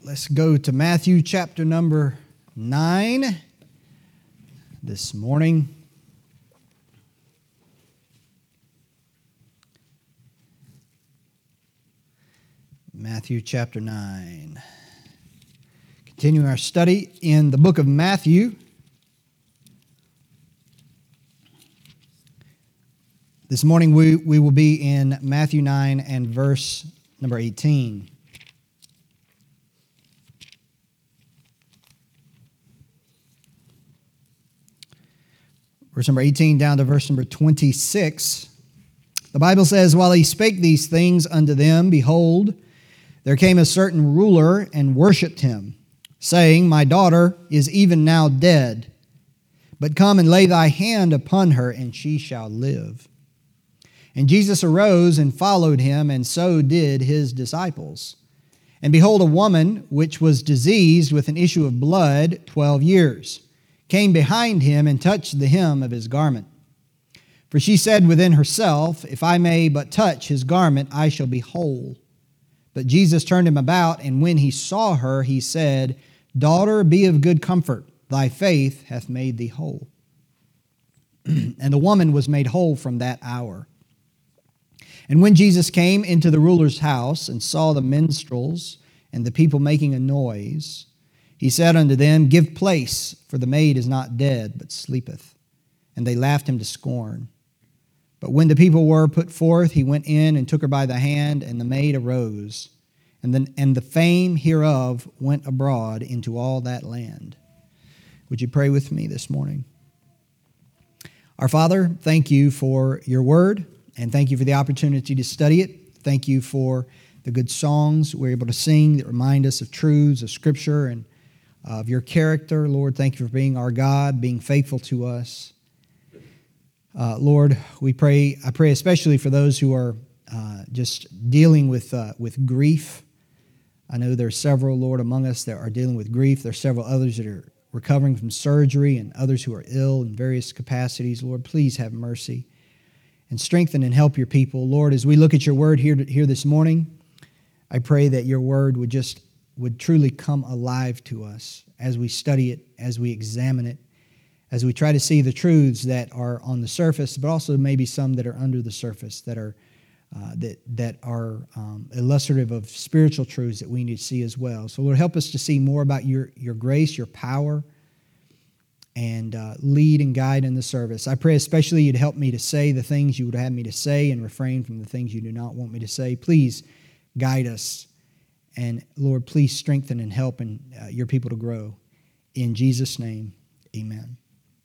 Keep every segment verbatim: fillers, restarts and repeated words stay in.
Let's go to Matthew chapter number nine this morning. Matthew chapter nine. Continuing our study in the book of Matthew. This morning we, we will be in Matthew nine and verse number eighteen. Verse number eighteen down to verse number twenty-six. The Bible says, "While he spake these things unto them, behold, there came a certain ruler and worshipped him, saying, My daughter is even now dead, but come and lay thy hand upon her, and she shall live. And Jesus arose and followed him, and so did his disciples. And behold, a woman which was diseased with an issue of blood twelve years, came behind him and touched the hem of his garment. For she said within herself, If I may but touch his garment, I shall be whole. But Jesus turned him about, and when he saw her, he said, Daughter, be of good comfort, thy faith hath made thee whole. And the woman was made whole from that hour. And when Jesus came into the ruler's house and saw the minstrels and the people making a noise, he said unto them, Give place, for the maid is not dead, but sleepeth. And they laughed him to scorn. But when the people were put forth, he went in and took her by the hand, and the maid arose. And, then, and the fame hereof went abroad into all that land." Would you pray with me this morning? Our Father, thank you for your word, and thank you for the opportunity to study it. Thank you for the good songs we're able to sing that remind us of truths of Scripture and of your character. Lord, thank you for being our God, being faithful to us. Uh, Lord, we pray, I pray especially for those who are uh, just dealing with uh, with grief. I know there are several, Lord, among us that are dealing with grief. There are several others that are recovering from surgery and others who are ill in various capacities. Lord, please have mercy and strengthen and help your people. Lord, as we look at your word here, here this morning, I pray that your word would just would truly come alive to us as we study it, as we examine it, as we try to see the truths that are on the surface, but also maybe some that are under the surface that are uh, that that are um, illustrative of spiritual truths that we need to see as well. So Lord, help us to see more about your, your grace, your power, and uh, lead and guide in the service. I pray especially you'd help me to say the things you would have me to say and refrain from the things you do not want me to say. Please guide us. And Lord, please strengthen and help and, uh, your people to grow. In Jesus' name, amen.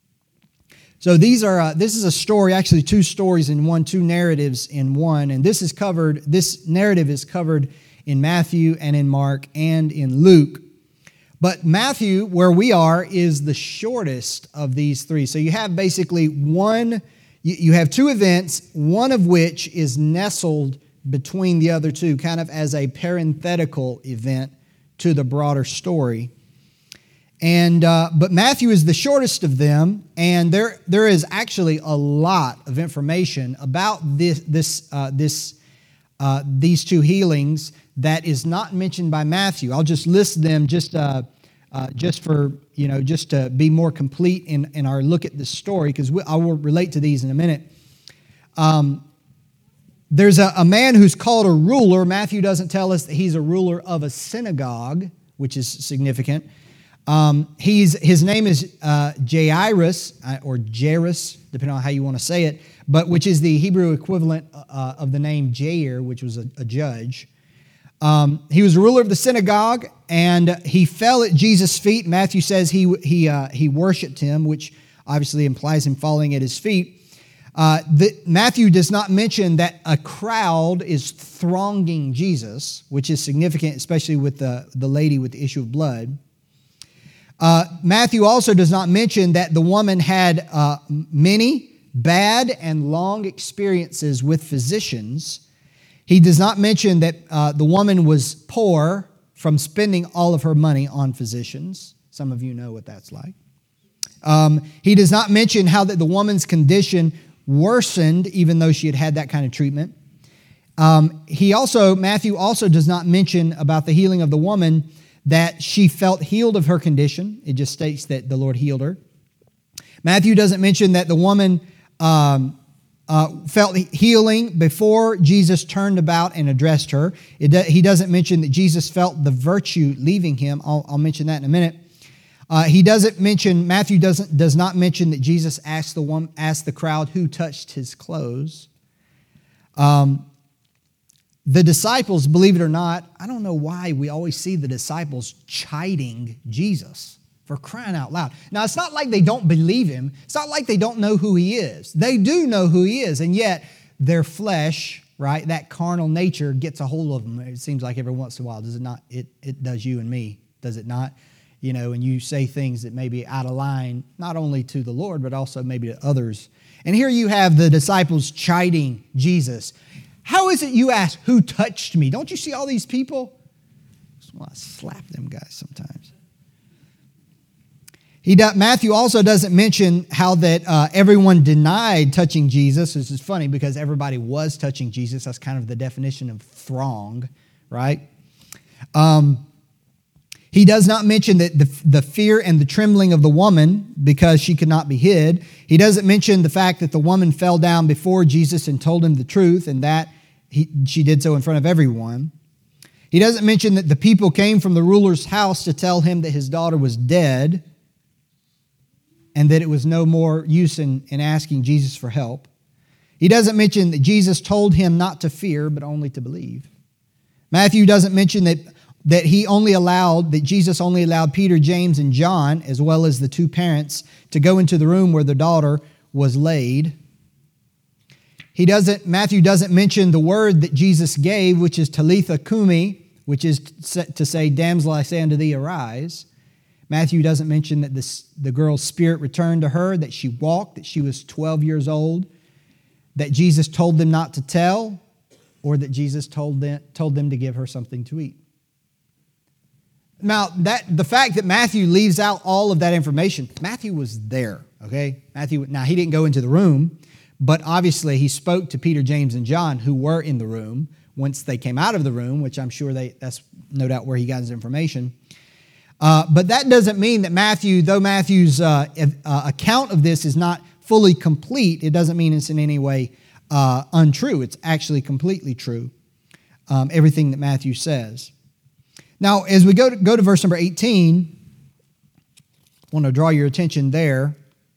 So these are uh, this is a story, actually two stories in one, two narratives in one, and this is covered. This narrative is covered in Matthew and in Mark and in Luke. But Matthew, where we are, is the shortest of these three. So you have basically one. You, you have two events, one of which is nestled between the other two, kind of as a parenthetical event to the broader story. And uh, but Matthew is the shortest of them, and there there is actually a lot of information about this this uh, this uh, these two healings that is not mentioned by Matthew. I'll just list them just uh, uh, just for you know just to be more complete in in our look at this story, because I will relate to these in a minute. Um, There's a, a man who's called a ruler. Matthew doesn't tell us that he's a ruler of a synagogue, which is significant. Um, he's his name is uh, Jairus, uh, or Jairus, depending on how you want to say it, but which is the Hebrew equivalent uh, of the name Jair, which was a, a judge. Um, he was a ruler of the synagogue, and he fell at Jesus' feet. Matthew says he he uh, he worshipped him, which obviously implies him falling at his feet. Uh, the, Matthew does not mention that a crowd is thronging Jesus, which is significant, especially with the, the lady with the issue of blood. Uh, Matthew also does not mention that the woman had uh, many bad and long experiences with physicians. He does not mention that uh, the woman was poor from spending all of her money on physicians. Some of you know what that's like. Um, he does not mention how that the woman's condition worsened even though she had had that kind of treatment. Um, he also, Matthew also does not mention about the healing of the woman that she felt healed of her condition. It just states that the Lord healed her. Matthew doesn't mention that the woman um, uh, felt healing before Jesus turned about and addressed her. It do, he doesn't mention that Jesus felt the virtue leaving him. I'll, I'll mention that in a minute. Uh, he doesn't mention, Matthew doesn't does not mention that Jesus asked the one asked the crowd who touched his clothes. Um, the disciples, believe it or not, I don't know why we always see the disciples chiding Jesus, for crying out loud. Now, it's not like they don't believe him. It's not like they don't know who he is. They do know who he is, and yet their flesh, right, that carnal nature gets a hold of them. It seems like every once in a while, does it not? It, it does you and me, does it not? You know, and you say things that may be out of line, not only to the Lord, but also maybe to others. And here you have the disciples chiding Jesus. How is it you ask, who touched me? Don't you see all these people? I just want to slap them guys sometimes. He do, Matthew also doesn't mention how that uh, everyone denied touching Jesus. This is funny because everybody was touching Jesus. That's kind of the definition of throng, right? Um, he does not mention that the, the fear and the trembling of the woman because she could not be hid. He doesn't mention the fact that the woman fell down before Jesus and told him the truth, and that he, she did so in front of everyone. He doesn't mention that the people came from the ruler's house to tell him that his daughter was dead and that it was no more use in, in asking Jesus for help. He doesn't mention that Jesus told him not to fear, but only to believe. Matthew doesn't mention that, that he only allowed, that Jesus only allowed Peter, James, and John, as well as the two parents, to go into the room where the daughter was laid. He doesn't, Matthew doesn't mention the word that Jesus gave, which is Talitha Kumi, which is to say, damsel, I say unto thee, arise. Matthew doesn't mention that this, the girl's spirit returned to her, that she walked, that she was twelve years old, that Jesus told them not to tell, or that Jesus told them, told them to give her something to eat. Now, that the fact that Matthew leaves out all of that information, Matthew was there, okay? Matthew, now, he didn't go into the room, but obviously he spoke to Peter, James, and John, who were in the room once they came out of the room, which I'm sure they that's no doubt where he got his information. Uh, but that doesn't mean that Matthew, though Matthew's uh, uh, account of this is not fully complete, it doesn't mean it's in any way uh, untrue. It's actually completely true, um, everything that Matthew says. Now, as we go to, go to verse number eighteen, I want to draw your attention there.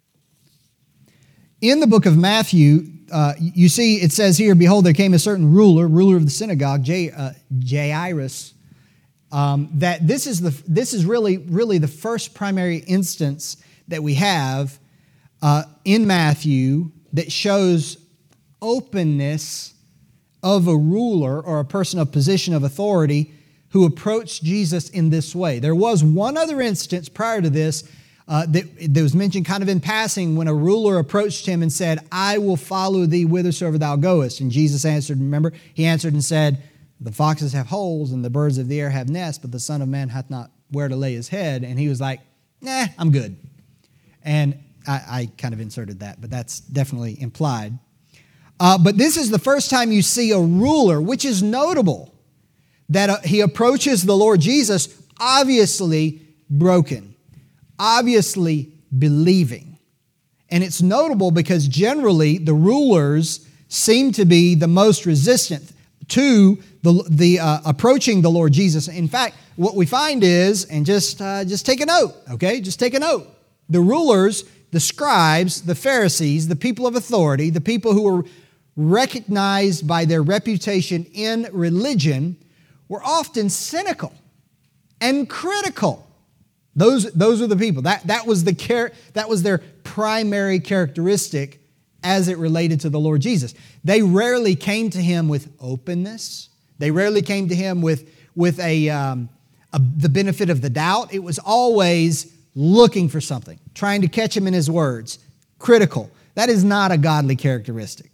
In the book of Matthew, uh, you see it says here, behold, there came a certain ruler, ruler of the synagogue, J, uh, Jairus, Um, that this is the this is really really the first primary instance that we have uh, in Matthew that shows openness of a ruler or a person of position of authority who approached Jesus in this way. There was one other instance prior to this uh, that, that was mentioned kind of in passing when a ruler approached him and said, "I will follow thee whithersoever thou goest." And Jesus answered, remember, he answered and said, "The foxes have holes and the birds of the air have nests, but the Son of Man hath not where to lay his head." And he was like, "Nah, I'm good." And I, I kind of inserted that, but that's definitely implied. Uh, but this is the first time you see a ruler, which is notable, that uh, he approaches the Lord Jesus obviously broken, obviously believing. And it's notable because generally the rulers seem to be the most resistant to the, the uh, approaching the Lord Jesus. In fact, what we find is, and just, uh, just take a note, okay? Just take a note. The rulers, the scribes, the Pharisees, the people of authority, the people who were recognized by their reputation in religion were often cynical and critical. Those, those are the people. That, that, was the char- that was their primary characteristic as it related to the Lord Jesus. They rarely came to him with openness. They rarely came to him with, with a, um, a, the benefit of the doubt. It was always looking for something, trying to catch him in his words, critical. That is not a godly characteristic.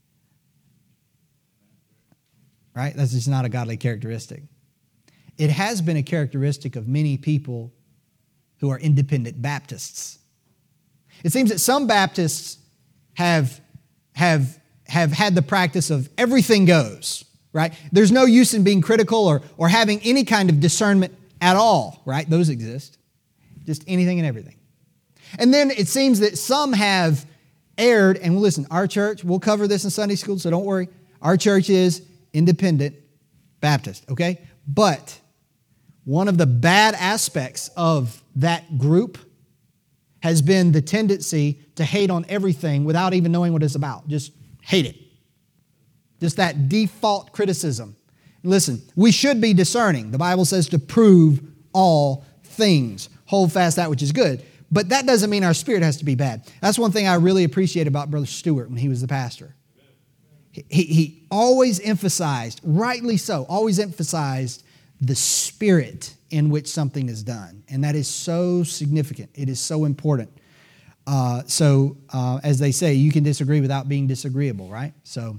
Right? That's just not a godly characteristic. It has been a characteristic of many people who are independent Baptists. It seems that some Baptists have, have, have had the practice of everything goes, right? There's no use in being critical or, or having any kind of discernment at all, right? Those exist. Just anything and everything. And then it seems that some have erred, and listen, our church, we'll cover this in Sunday school, so don't worry. Our church is independent Baptist, okay? But one of the bad aspects of that group has been the tendency to hate on everything without even knowing what it's about. Just hate it. Just that default criticism. Listen, we should be discerning. The Bible says to prove all things. Hold fast that which is good. But that doesn't mean our spirit has to be bad. That's one thing I really appreciate about Brother Stewart when he was the pastor. He, he always emphasized, rightly so, always emphasized the spirit in which something is done. And that is so significant. It is so important. Uh, so, uh, as they say, you can disagree without being disagreeable, right? So,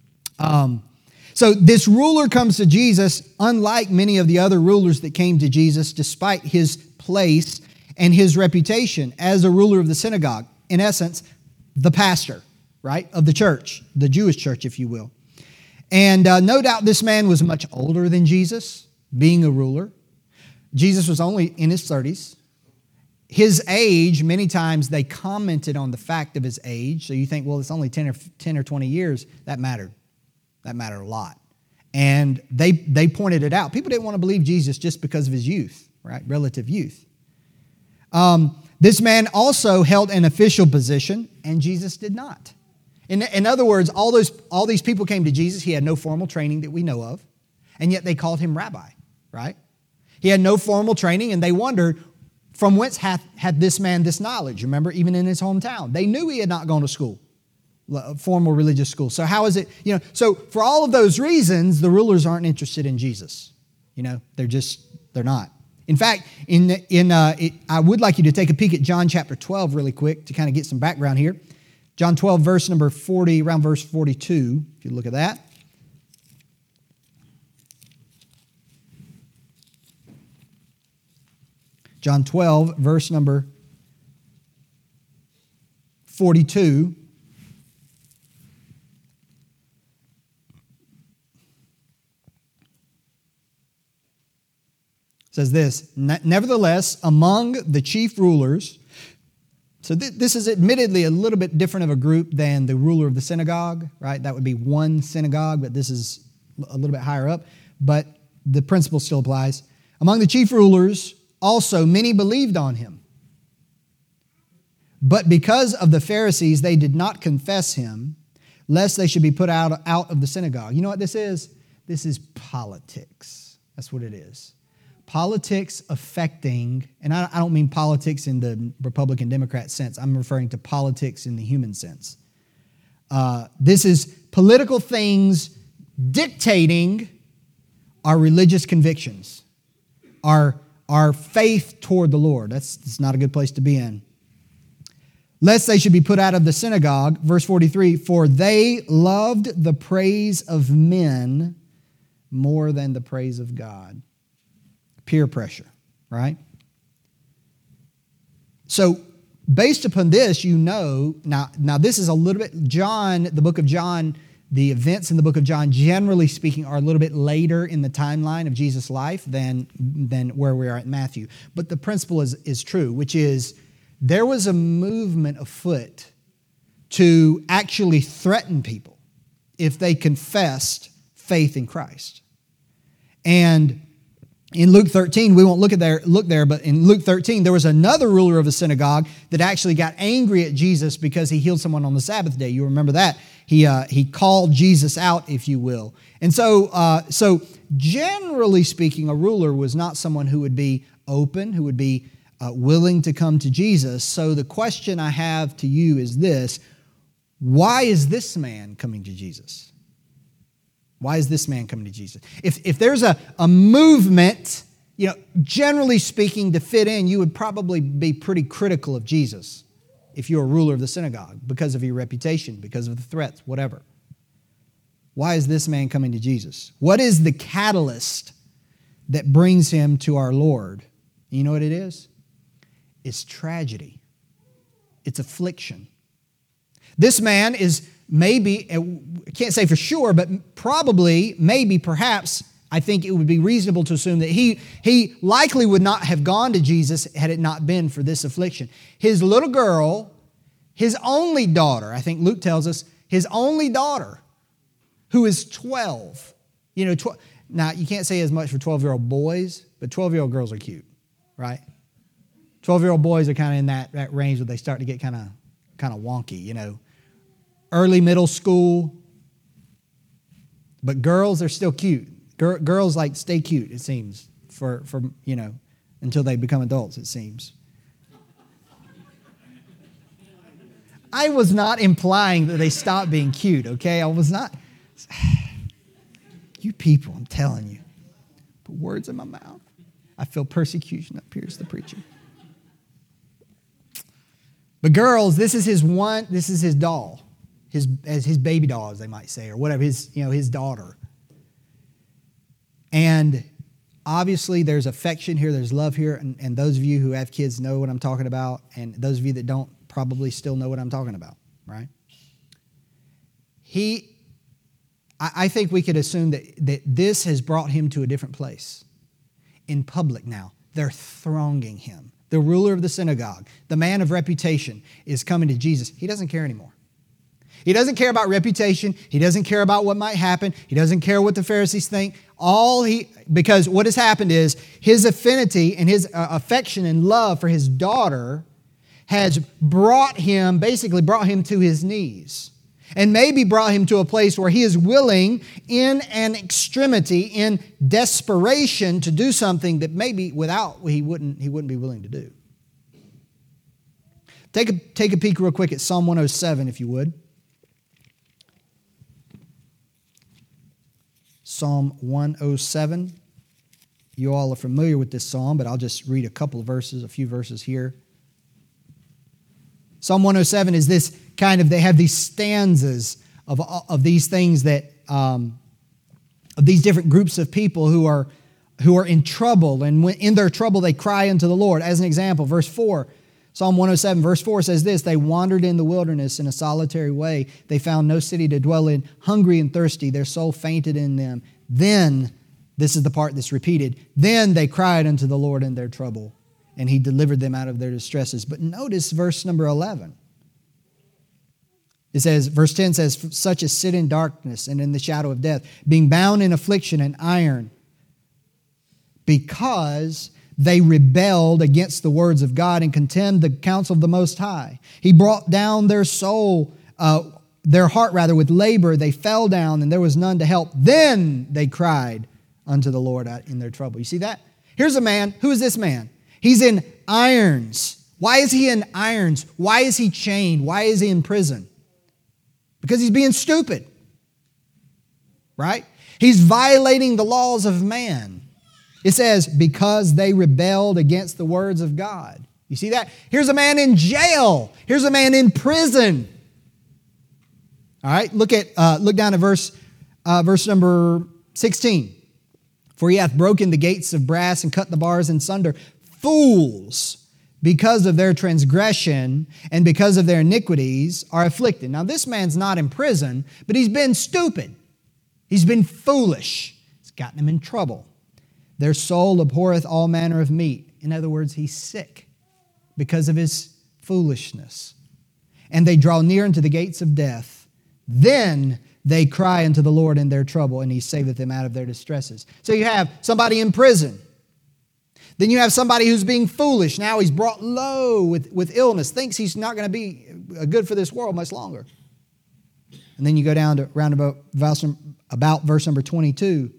um, so this ruler comes to Jesus, unlike many of the other rulers that came to Jesus, despite his place and his reputation as a ruler of the synagogue. In essence, the pastor, right, of the church, the Jewish church, if you will. And uh, no doubt this man was much older than Jesus, being a ruler. Jesus was only in his thirties. His age, many times they commented on the fact of his age. So you think, well, it's only ten or ten or twenty years. That mattered. That mattered a lot. And they they pointed it out. People didn't want to believe Jesus just because of his youth, right? Relative youth. Um, this man also held an official position, and Jesus did not. In, in other words, all those all these people came to Jesus. He had no formal training that we know of, and yet they called him rabbi, right? He had no formal training, and they wondered, from whence hath had this man this knowledge? Remember, even in his hometown, they knew he had not gone to school, formal religious school. So how is it, you know, so for all of those reasons, the rulers aren't interested in Jesus. You know, they're just, they're not. In fact, in in uh, it, I would like you to take a peek at John chapter twelve really quick to kind of get some background here. John twelve, verse number forty, around verse forty-two, if you look at that. John twelve, verse number forty-two. Says this, nevertheless, among the chief rulers, so th- this is admittedly a little bit different of a group than the ruler of the synagogue, right? That would be one synagogue, but this is a little bit higher up. But the principle still applies. Among the chief rulers, also many believed on him. But because of the Pharisees, they did not confess him, lest they should be put out, out of the synagogue. You know what this is? This is politics. That's what it is. Politics affecting, and I, I don't mean politics in the Republican Democrat sense. I'm referring to politics in the human sense. Uh, this is political things dictating our religious convictions, our, our faith toward the Lord. That's, that's not a good place to be in. Lest they should be put out of the synagogue, verse forty-three, for they loved the praise of men more than the praise of God. Peer pressure, right? So based upon this, you know, now, now this is a little bit, John, the book of John, the events in the book of John, generally speaking, are a little bit later in the timeline of Jesus' life than, than where we are at Matthew. But the principle is, is true, which is there was a movement afoot to actually threaten people if they confessed faith in Christ. And in Luke thirteen, we won't look at there, look there, but in Luke thirteen, there was another ruler of a synagogue that actually got angry at Jesus because he healed someone on the Sabbath day. You remember that? He uh, he called Jesus out, if you will. And so, uh, so generally speaking, a ruler was not someone who would be open, who would be uh, willing to come to Jesus. So the question I have to you is this: why is this man coming to Jesus? Why is this man coming to Jesus? If, if there's a, a movement, you know, generally speaking, to fit in, you would probably be pretty critical of Jesus if you're a ruler of the synagogue because of your reputation, because of the threats, whatever. Why is this man coming to Jesus? What is the catalyst that brings him to our Lord? You know what it is? It's tragedy. It's affliction. This man is maybe, I can't say for sure, but probably, maybe, perhaps, I think it would be reasonable to assume that he, he likely would not have gone to Jesus had it not been for this affliction. His little girl, his only daughter, I think Luke tells us, his only daughter, who is twelve. You know, tw- now you can't say as much for twelve-year-old boys, but twelve-year-old girls are cute, right? twelve-year-old boys are kind of in that, that range where they start to get kind of kind of wonky, you know. Early middle school, but girls are still cute. Gir- girls like stay cute, it seems, for, for, you know, until they become adults, it seems. I was not implying that they stop being cute, okay? I was not. You people, I'm telling you. Put words in my mouth. I feel persecution that pierces the preacher. But girls, this is his one, this is his doll. His, as his baby doll, as they might say, or whatever, his, you know, his daughter. And obviously there's affection here, there's love here, and, and those of you who have kids know what I'm talking about, and those of you that don't probably still know what I'm talking about, right? He, I, I think we could assume that, that this has brought him to a different place. In public now, they're thronging him. The ruler of the synagogue, the man of reputation, is coming to Jesus. He doesn't care anymore. He doesn't care about reputation. He doesn't care about what might happen. He doesn't care what the Pharisees think. All he, because what has happened is his affinity and his uh, affection and love for his daughter has brought him, basically brought him to his knees. And maybe brought him to a place where he is willing in an extremity, in desperation, to do something that maybe without he wouldn't, he wouldn't be willing to do. Take a, take a peek real quick at Psalm one oh seven, if you would. Psalm one oh seven. You all are familiar with this psalm, but I'll just read a couple of verses, a few verses here. Psalm one oh seven is this kind of, they have these stanzas of, of these things that, um, of these different groups of people who are, who are in trouble, and when in their trouble they cry unto the Lord. As an example, verse four, Psalm one oh seven, verse four says this: they wandered in the wilderness in a solitary way. They found no city to dwell in. Hungry and thirsty, their soul fainted in them. Then, this is the part that's repeated, then they cried unto the Lord in their trouble, and He delivered them out of their distresses. But notice verse number eleven. It says, verse ten says, such as sit in darkness and in the shadow of death, being bound in affliction and iron, because they rebelled against the words of God and contemned the counsel of the Most High. He brought down their soul, uh, their heart rather, with labor. They fell down and there was none to help. Then they cried unto the Lord in their trouble. You see that? Here's a man. Who is this man? He's in irons. Why is he in irons? Why is he chained? Why is he in prison? Because he's being stupid. Right? He's violating the laws of man. It says, because they rebelled against the words of God. You see that? Here's a man in jail. Here's a man in prison. All right, look at uh, look down at verse uh, verse number sixteen. For he hath broken the gates of brass and cut the bars in sunder. Fools, because of their transgression and because of their iniquities, are afflicted. Now this man's not in prison, but he's been stupid. He's been foolish. It's gotten him in trouble. Their soul abhorreth all manner of meat. In other words, he's sick because of his foolishness. And they draw near unto the gates of death. Then they cry unto the Lord in their trouble, and He saveth them out of their distresses. So you have somebody in prison. Then you have somebody who's being foolish. Now he's brought low with, with illness, thinks he's not going to be good for this world much longer. And then you go down to round about, about verse number twenty-two.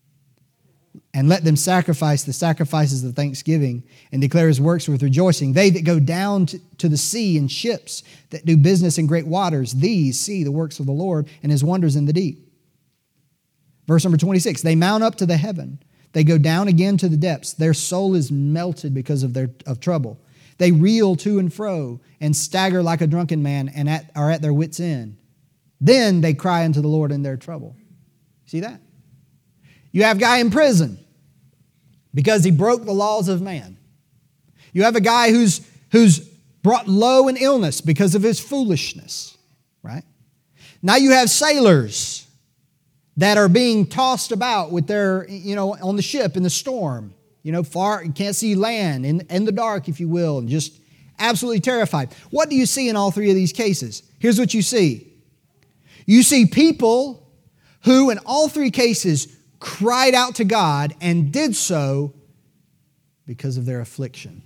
And let them sacrifice the sacrifices of thanksgiving and declare His works with rejoicing. They that go down to, to the sea in ships, that do business in great waters, these see the works of the Lord and His wonders in the deep. Verse number twenty-six, they mount up to the heaven. They go down again to the depths. Their soul is melted because of their of trouble. They reel to and fro and stagger like a drunken man and at, are at their wits' end. Then they cry unto the Lord in their trouble. See that? You have a guy in prison because he broke the laws of man. You have a guy who's, who's brought low in illness because of his foolishness, right? Now you have sailors that are being tossed about with their, you know, on the ship in the storm. You know, far, you can't see land, in, in the dark, if you will, and just absolutely terrified. What do you see in all three of these cases? Here's what you see. You see people who, in all three cases, cried out to God and did so because of their affliction.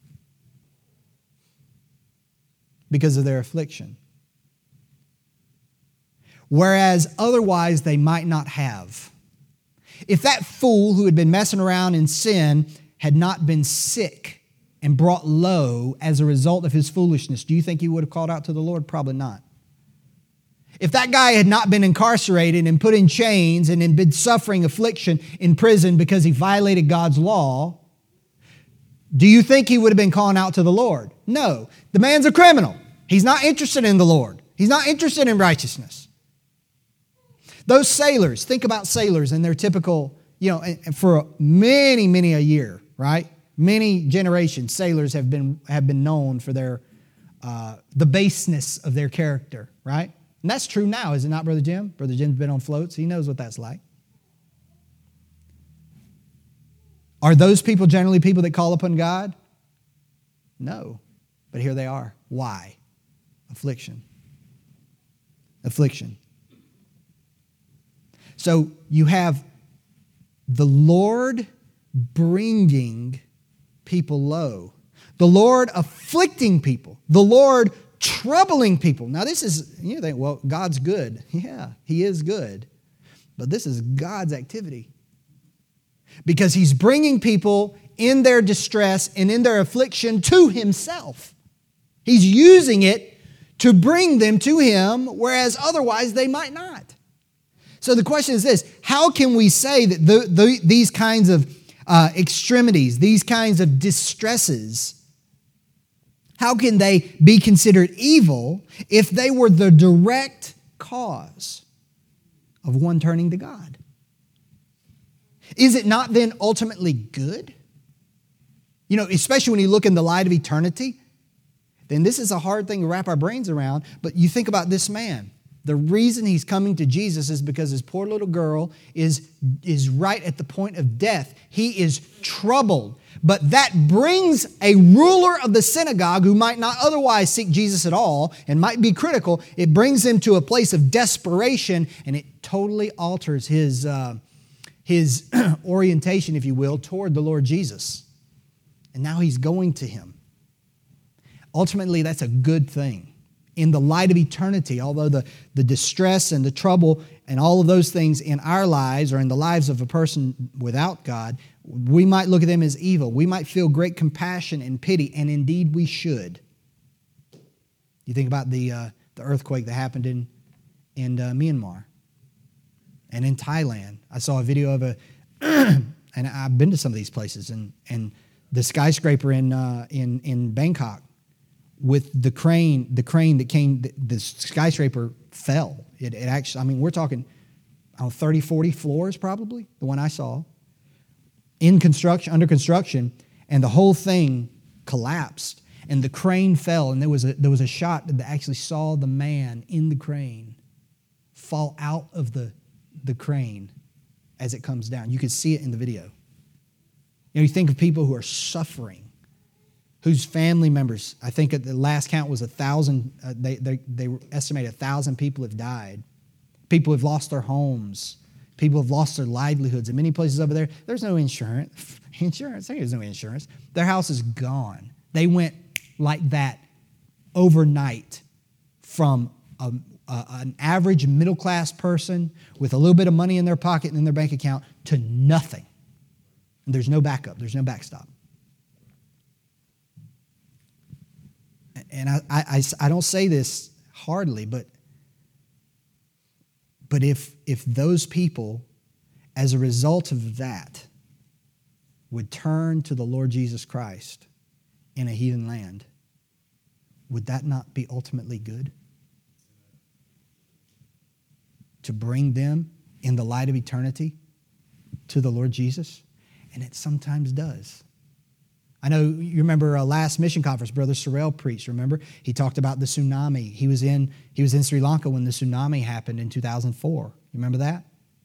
Because of their affliction. Whereas otherwise they might not have. If that fool who had been messing around in sin had not been sick and brought low as a result of his foolishness, do you think he would have called out to the Lord? Probably not. If that guy had not been incarcerated and put in chains and had been suffering affliction in prison because he violated God's law, do you think he would have been calling out to the Lord? No. The man's a criminal. He's not interested in the Lord. He's not interested in righteousness. Those sailors, think about sailors and their typical, you know, for many, many a year, right? Many generations, sailors have been have been known for their uh, the baseness of their character, right? And that's true now, is it not, Brother Jim? Brother Jim's been on floats. He knows what that's like. Are those people generally people that call upon God? No. But here they are. Why? Affliction. Affliction. So you have the Lord bringing people low. The Lord afflicting people. The Lord troubling people. Now this is, you think, well, God's good. Yeah, He is good. But this is God's activity. Because He's bringing people in their distress and in their affliction to Himself. He's using it to bring them to Him, whereas otherwise they might not. So the question is this: how can we say that the, the, these kinds of uh, extremities, these kinds of distresses, how can they be considered evil if they were the direct cause of one turning to God? Is it not then ultimately good? You know, especially when you look in the light of eternity, then this is a hard thing to wrap our brains around. But you think about this man. The reason he's coming to Jesus is because his poor little girl is, is right at the point of death. He is troubled. But that brings a ruler of the synagogue who might not otherwise seek Jesus at all and might be critical. It brings him to a place of desperation, and it totally alters his, uh, his orientation, if you will, toward the Lord Jesus. And now he's going to Him. Ultimately, that's a good thing. In the light of eternity, although the, the distress and the trouble and all of those things in our lives or in the lives of a person without God, we might look at them as evil. We might feel great compassion and pity, and indeed we should. You think about the uh, the earthquake that happened in, in uh, Myanmar and in Thailand. I saw a video of a, and I've been to some of these places, and, and the skyscraper in uh, in in Bangkok, with the crane, the crane that came, the, the skyscraper fell. It, it actually, I mean, we're talking oh, thirty, forty floors probably, the one I saw, in construction, under construction, and the whole thing collapsed, and the crane fell, and there was a, there was a shot that actually saw the man in the crane fall out of the, the crane as it comes down. You could see it in the video. You know, you think of people who are suffering, whose family members, I think at the last count was a thousand, uh, they, they, they estimate a thousand people have died. People have lost their homes. People have lost their livelihoods. In many places over there, there's no insurance. Insurance, there's no insurance. Their house is gone. They went like that overnight from a, a, an average middle-class person with a little bit of money in their pocket and in their bank account to nothing. And there's no backup. There's no backstop. And I, I, I don't say this hardly, but, but if, if those people, as a result of that, would turn to the Lord Jesus Christ in a heathen land, would that not be ultimately good? To bring them in the light of eternity to the Lord Jesus? And it sometimes does. I know you remember uh, last mission conference, Brother Sorrell preached, remember? He talked about the tsunami. He was in he was in Sri Lanka when the tsunami happened in two thousand four. You remember that?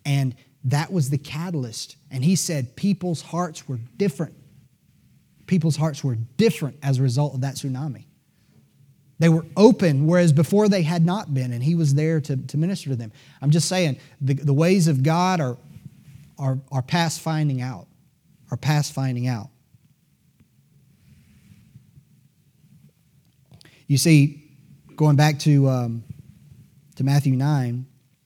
And that was the catalyst. And he said people's hearts were different. People's hearts were different as a result of that tsunami. They were open, whereas before they had not been, and he was there to, to minister to them. I'm just saying, the, the ways of God are, are, are past finding out, are past finding out. You see, going back to, um, to Matthew nine,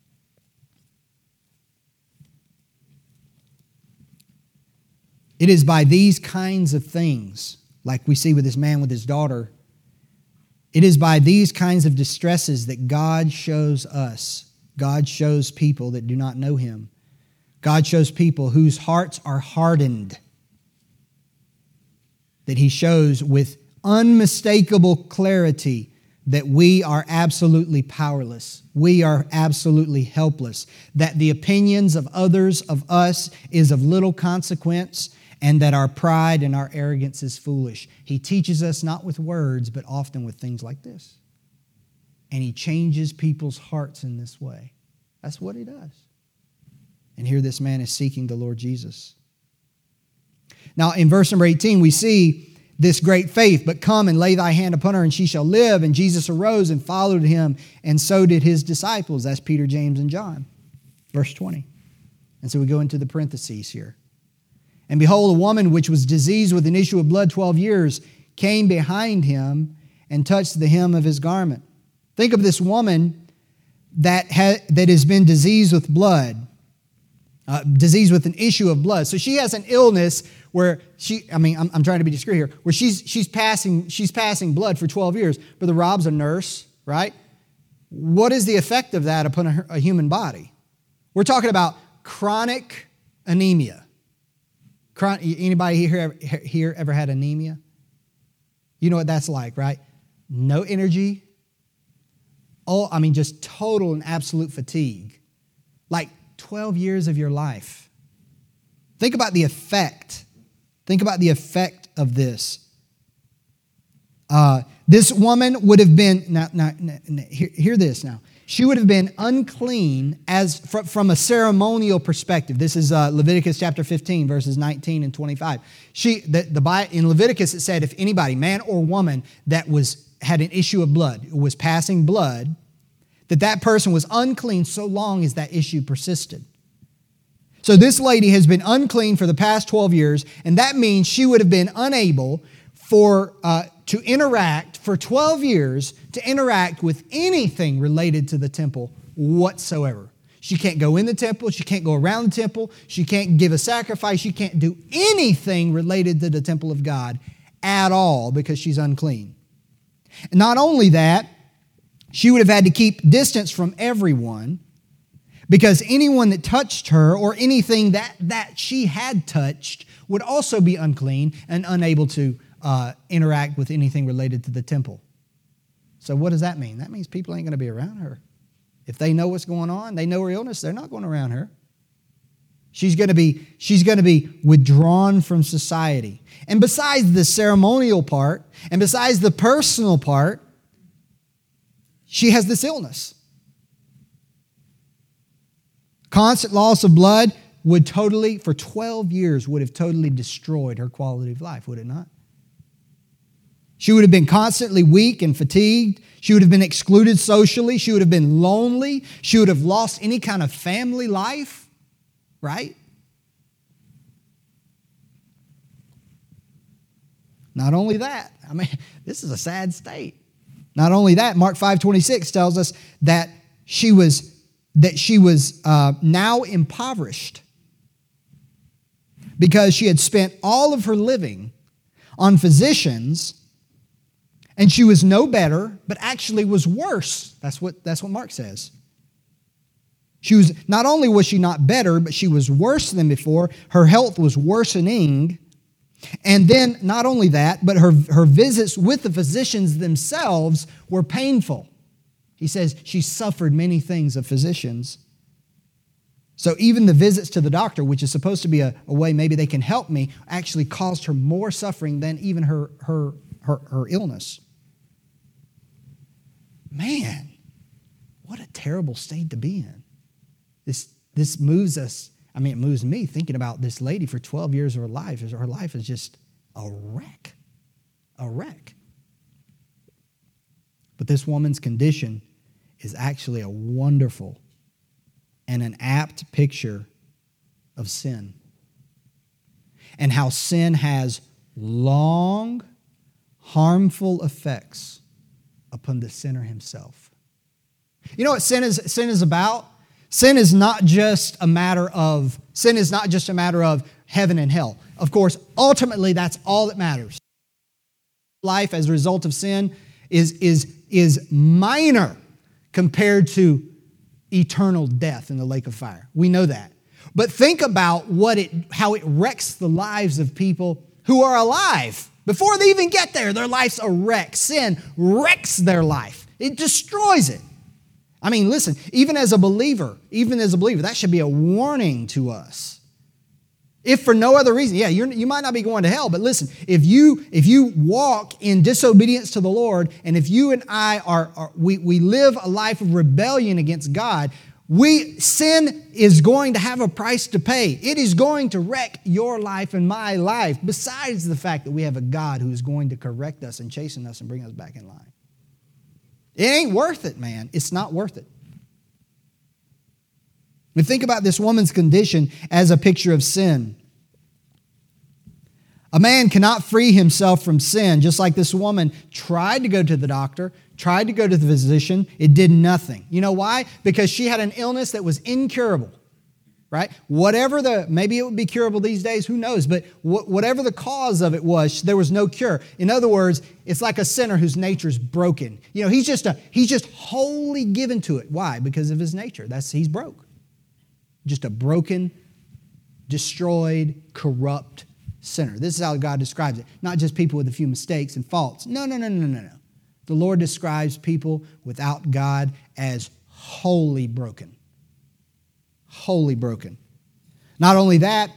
it is by these kinds of things, like we see with this man with his daughter, it is by these kinds of distresses that God shows us. God shows people that do not know Him. God shows people whose hearts are hardened. That He shows with unmistakable clarity that we are absolutely powerless. We are absolutely helpless. That the opinions of others of us is of little consequence, and that our pride and our arrogance is foolish. He teaches us not with words, but often with things like this. And He changes people's hearts in this way. That's what He does. And here this man is seeking the Lord Jesus. Now in verse number eighteen, we see this great faith. But come and lay thy hand upon her, and she shall live. And Jesus arose and followed Him, and so did His disciples. That's Peter, James, and John. Verse twenty. And so we go into the parentheses here. And behold, a woman which was diseased with an issue of blood twelve years came behind Him and touched the hem of His garment. Think of this woman that, ha- that has been diseased with blood, uh, diseased with an issue of blood. So she has an illness where she, I mean, I'm, I'm trying to be discreet here, where she's, she's, passing, she's passing blood for twelve years. Brother Rob's a nurse, right? What is the effect of that upon a, a human body? We're talking about chronic anemia. Anybody here, here ever had anemia? You know what that's like, right? No energy. Oh, I mean, just total and absolute fatigue. Like twelve years of your life. Think about the effect. Think about the effect of this. Uh, this woman would have been, now, now, now hear, hear this now. She would have been unclean as from a ceremonial perspective. This is uh, Leviticus chapter fifteen, verses nineteen and twenty-five. She, the, the in Leviticus it said, if anybody, man or woman, that was had an issue of blood, was passing blood, that that person was unclean so long as that issue persisted. So this lady has been unclean for the past twelve years, and that means she would have been unable for uh, to interact for twelve years, to interact with anything related to the temple whatsoever. She can't go in the temple. She can't go around the temple. She can't give a sacrifice. She can't do anything related to the temple of God at all because she's unclean. And not only that, she would have had to keep distance from everyone because anyone that touched her or anything that, that she had touched would also be unclean and unable to uh, interact with anything related to the temple. So what does that mean? That means people ain't going to be around her. If they know what's going on, they know her illness, they're not going around her. She's going to be, she's going to be withdrawn from society. And besides the ceremonial part, and besides the personal part, she has this illness. Constant loss of blood would totally, for twelve years, would have totally destroyed her quality of life, would it not? She would have been constantly weak and fatigued. She would have been excluded socially. She would have been lonely. She would have lost any kind of family life, right? Not only that, I mean, this is a sad state. Not only that, Mark five twenty-six tells us that she was that she was uh, now impoverished because she had spent all of her living on physicians, and she was no better, but actually was worse. That's what that's what Mark says. She was not only was she not better, but she was worse than before. Her health was worsening. And then not only that, but her, her visits with the physicians themselves were painful. He says she suffered many things of physicians. So even the visits to the doctor, which is supposed to be a, a way maybe they can help me, actually caused her more suffering than even her, her, her, her illness. Man, what a terrible state to be in. This this moves us. I mean, it moves me thinking about this lady for twelve years of her life. Her life is just a wreck, a wreck. But this woman's condition is actually a wonderful and an apt picture of sin and how sin has long, harmful effects upon the sinner himself. You know what sin is, sin is about? Sin is not just a matter of, sin is not just a matter of heaven and hell. Of course, ultimately, that's all that matters. Life as a result of sin is, is, is minor compared to eternal death in the lake of fire. We know that. But think about what it, how it wrecks the lives of people who are alive. Before they even get there, their life's a wreck. Sin wrecks their life. It destroys it. I mean, listen, even as a believer, even as a believer, that should be a warning to us. If for no other reason, yeah, you're, you might not be going to hell, but listen, if you if you walk in disobedience to the Lord, and if you and I are, are we, we live a life of rebellion against God, we sin is going to have a price to pay. It is going to wreck your life and my life, besides the fact that we have a God who is going to correct us and chasten us and bring us back in line. It ain't worth it, man. It's not worth it. We think about this woman's condition as a picture of sin. A man cannot free himself from sin, just like this woman tried to go to the doctor, tried to go to the physician. It did nothing. You know why? Because she had an illness that was incurable, right? Whatever the, maybe it would be curable these days, who knows? But wh- whatever the cause of it was, there was no cure. In other words, it's like a sinner whose nature is broken. You know, he's just a, he's just wholly given to it. Why? Because of his nature. That's, he's broke. Just a broken, destroyed, corrupt sinner. This is how God describes it. Not just people with a few mistakes and faults. No, no, no, no, no, no. The Lord describes people without God as wholly broken. Wholly broken. Not only that,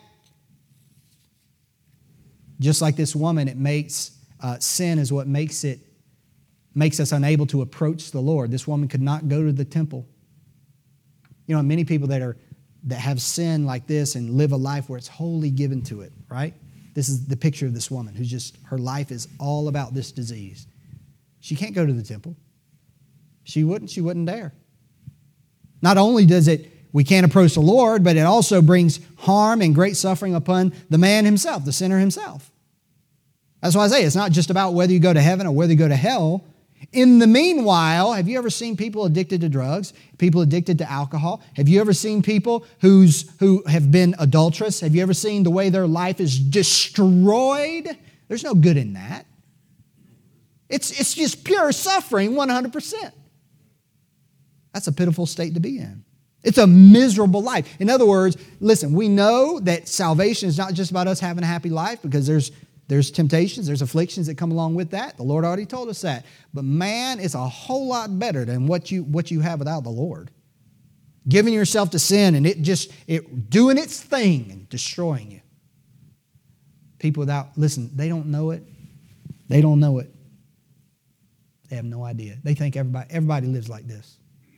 just like this woman, it makes uh, sin is what makes it makes us unable to approach the Lord. This woman could not go to the temple. You know, many people that are that have sin like this and live a life where it's wholly given to it, right? This is the picture of this woman who's just, her life is all about this disease. She can't go to the temple. She wouldn't, she wouldn't dare. Not only does it, we can't approach the Lord, but it also brings harm and great suffering upon the man himself, the sinner himself. That's why I say it's not just about whether you go to heaven or whether you go to hell. In the meanwhile, have you ever seen people addicted to drugs, people addicted to alcohol? Have you ever seen people who's, who have been adulterous? Have you ever seen the way their life is destroyed? There's no good in that. It's, it's just pure suffering, one hundred percent. That's a pitiful state to be in. It's a miserable life. In other words, listen, we know that salvation is not just about us having a happy life, because there's There's temptations, there's afflictions that come along with that. The Lord already told us that. But man, it's a whole lot better than what you what you have without the Lord. Giving yourself to sin and it just it doing its thing and destroying you. People without, listen, they don't know it. They don't know it. They have no idea. They think everybody everybody lives like this.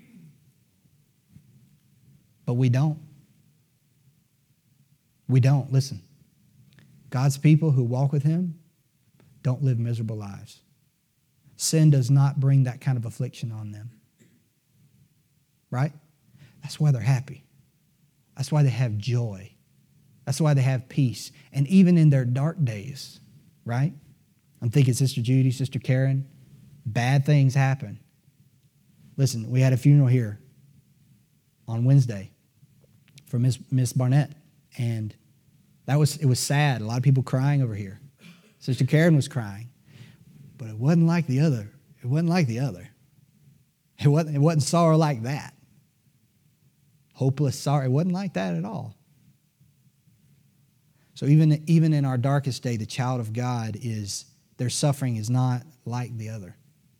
But we don't. We don't. Listen. God's people who walk with Him don't live miserable lives. Sin does not bring that kind of affliction on them. Right? That's why they're happy. That's why they have joy. That's why they have peace. And even in their dark days, right? I'm thinking Sister Judy, Sister Karen, bad things happen. Listen, we had a funeral here on Wednesday for Miss Miss Barnett, and That was it was sad. A lot of people crying over here. Sister Karen was crying. But it wasn't like the other. It wasn't like the other. It wasn't, it wasn't sorrow like that. Hopeless sorrow. It wasn't like that at all. So even, even in our darkest day, the child of God is, their suffering is not like the other.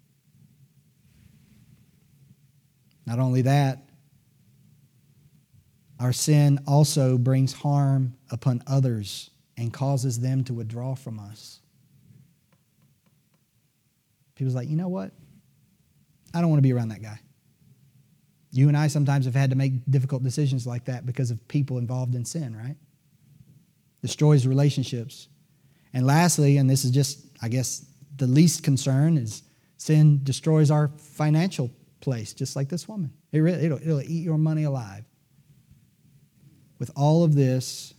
Not only that, our sin also brings harm upon others and causes them to withdraw from us. People's like, you know what? I don't want to be around that guy. You and I sometimes have had to make difficult decisions like that because of people involved in sin, right? Destroys relationships. And lastly, and this is just, I guess, the least concern, is sin destroys our financial place, just like this woman. It really, it'll, it'll eat your money alive. With all of this,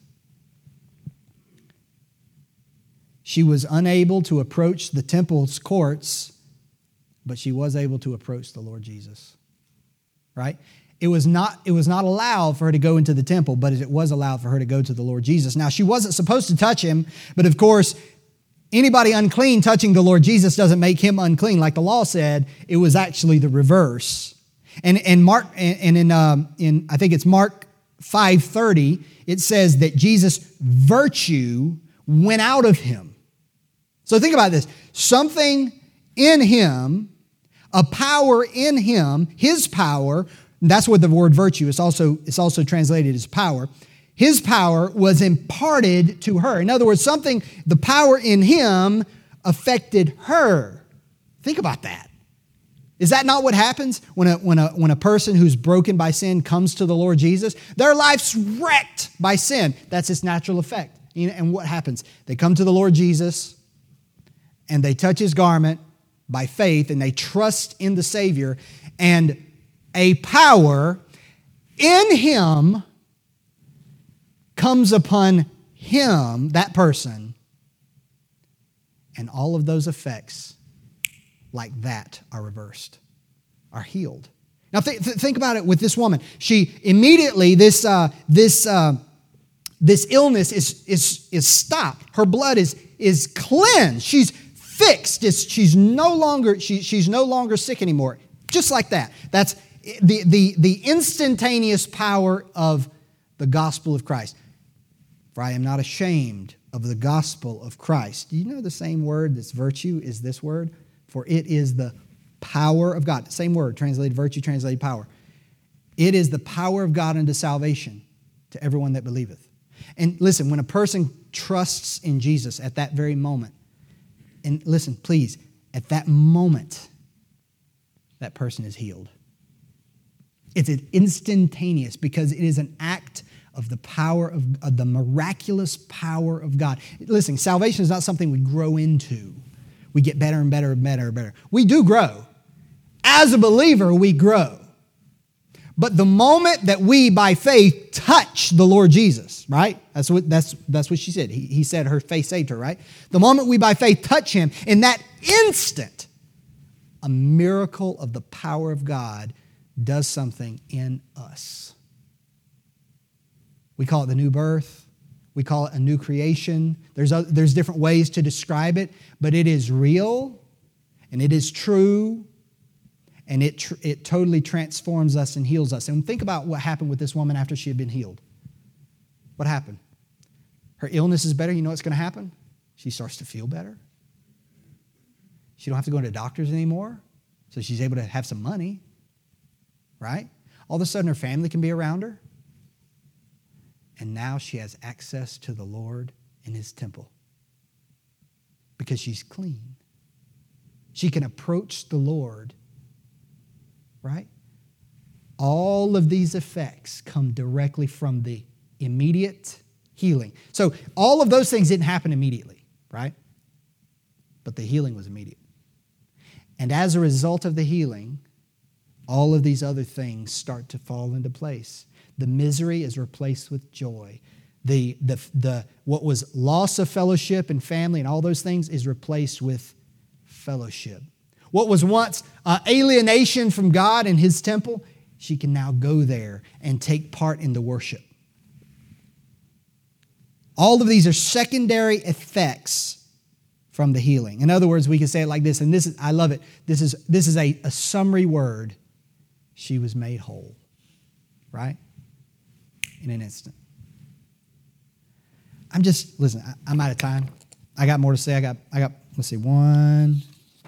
she was unable to approach the temple's courts, but she was able to approach the Lord Jesus. Right? It was not, it was not allowed for her to go into the temple, but it was allowed for her to go to the Lord Jesus. Now, she wasn't supposed to touch him, but of course, anybody unclean touching the Lord Jesus doesn't make him unclean. Like the law said, it was actually the reverse. And, and Mark, and in, um, in I think it's Mark five thirty, it says that Jesus' virtue went out of him. So think about this. Something in him, a power in him, his power, that's what the word virtue is also, it's also translated as power. His power was imparted to her. In other words, something, the power in him affected her. Think about that. Is that not what happens when a, when a, when a person who's broken by sin comes to the Lord Jesus? Their life's wrecked by sin. That's its natural effect. And what happens? They come to the Lord Jesus and they touch his garment by faith, and they trust in the Savior, and a power in him comes upon him, that person, and all of those effects like that are reversed, are healed. Now th- th- think about it with this woman. She immediately, this, uh, this, uh, this illness is, is, is stopped. Her blood is, is cleansed. She's fixed. It's, she's no longer she, she's no longer sick anymore. Just like that. That's the, the, the instantaneous power of the gospel of Christ. For I am not ashamed of the gospel of Christ. Do you know the same word that's virtue is this word? For it is the power of God. Same word, translated virtue, translated power. It is the power of God unto salvation to everyone that believeth. And listen, when a person trusts in Jesus at that very moment, and listen, please, at that moment, that person is healed. It's instantaneous because it is an act of the power of, of the miraculous power of God. Listen, salvation is not something we grow into. We get better and better and better and better. We do grow. As a believer, we grow. But the moment that we, by faith, touch the Lord Jesus, right? That's what, that's, that's what she said. He, he said her faith saved her, right? The moment we, by faith, touch him, in that instant, a miracle of the power of God does something in us. We call it the new birth. We call it a new creation. There's, other, there's different ways to describe it, but it is real, and it is true, and it, tr- it totally transforms us and heals us. And think about what happened with this woman after she had been healed. What happened? Her illness is better. You know what's going to happen? She starts to feel better. She don't have to go to doctors anymore, so she's able to have some money, right? All of a sudden, her family can be around her. And now she has access to the Lord in his temple because she's clean. She can approach the Lord, right? All of these effects come directly from the immediate healing. So all of those things didn't happen immediately, right? But the healing was immediate. And as a result of the healing, all of these other things start to fall into place. The misery is replaced with joy. The, the, the, what was loss of fellowship and family and all those things is replaced with fellowship. What was once uh, alienation from God and his temple, she can now go there and take part in the worship. All of these are secondary effects from the healing. In other words, we can say it like this, and this is, I love it. This is, this is a, a summary word. She was made whole, right? In an instant. I'm just, listen, I, I'm out of time. I got more to say. I got, I got, let's see, one.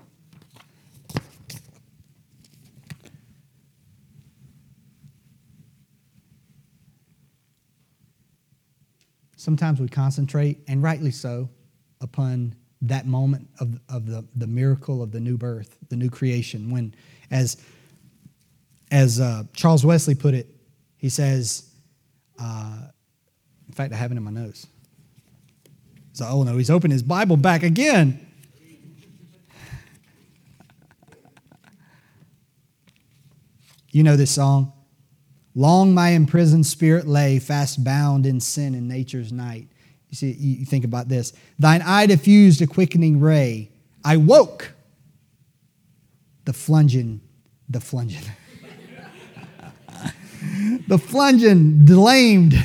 Sometimes we concentrate, and rightly so, upon that moment of, of the, the miracle of the new birth, the new creation, when as as uh, Charles Wesley put it, he says, uh, in fact, I have it in my notes. So, oh no, he's opened his Bible back again. You know this song? Long my imprisoned spirit lay, fast bound in sin in nature's night. You see, you think about this. Thine eye diffused a quickening ray. I woke. The flunging, the flunging. the flunging, delamed.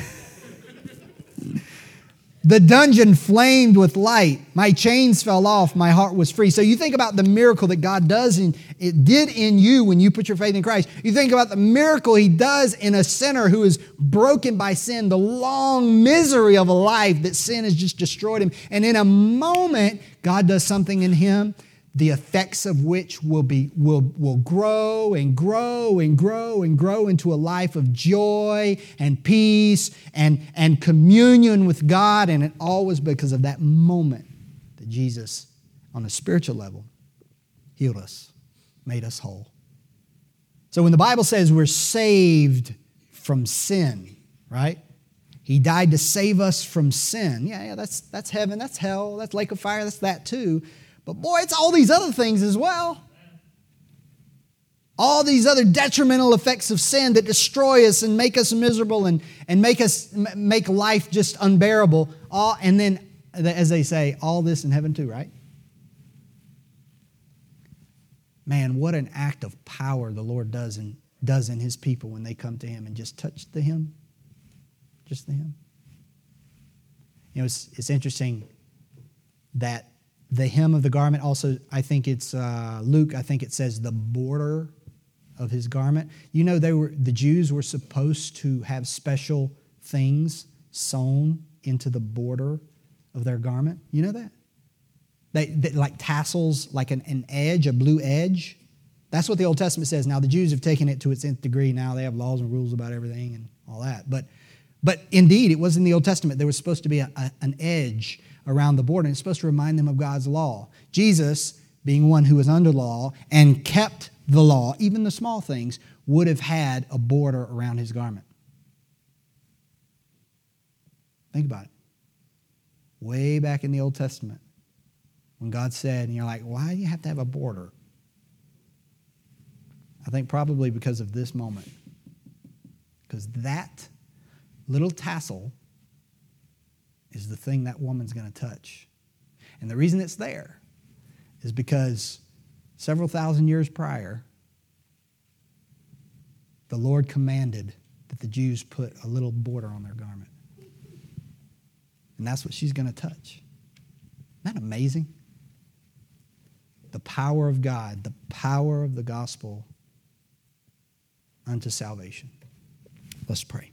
The dungeon flamed with light. My chains fell off. My heart was free. So you think about the miracle that God does in, it did in you when you put your faith in Christ. You think about the miracle He does in a sinner who is broken by sin, the long misery of a life that sin has just destroyed him. And in a moment, God does something in him, the effects of which will be will will grow and grow and grow and grow into a life of joy and peace and, and communion with God. And it all was because of that moment that Jesus, on a spiritual level, healed us, made us whole. So when the Bible says we're saved from sin, right? He died to save us from sin. Yeah, yeah, that's that's heaven, that's hell, that's lake of fire, that's that too. But boy, it's all these other things as well. All these other detrimental effects of sin that destroy us and make us miserable and, and make us make life just unbearable. All, and then, as they say, all this in heaven too, right? Man, what an act of power the Lord does in, does in His people when they come to Him and just touch the Him. Just the Him. You know, it's, it's interesting that the hem of the garment also, I think it's uh, Luke, I think it says the border of His garment. You know, they were the Jews were supposed to have special things sewn into the border of their garment. You know that? They, they like tassels, like an, an edge, a blue edge. That's what the Old Testament says. Now, the Jews have taken it to its nth degree. Now they have laws and rules about everything and all that. But, but indeed, it was in the Old Testament. There was supposed to be a, a, an edge around the border, and it's supposed to remind them of God's law. Jesus, being one who was under law and kept the law, even the small things, would have had a border around His garment. Think about it. Way back in the Old Testament, when God said, and you're like, why do you have to have a border? I think probably because of this moment. Because that little tassel is the thing that woman's going to touch. And the reason it's there is because several thousand years prior, the Lord commanded that the Jews put a little border on their garment. And that's what she's going to touch. Isn't that amazing? The power of God, the power of the gospel unto salvation. Let's pray.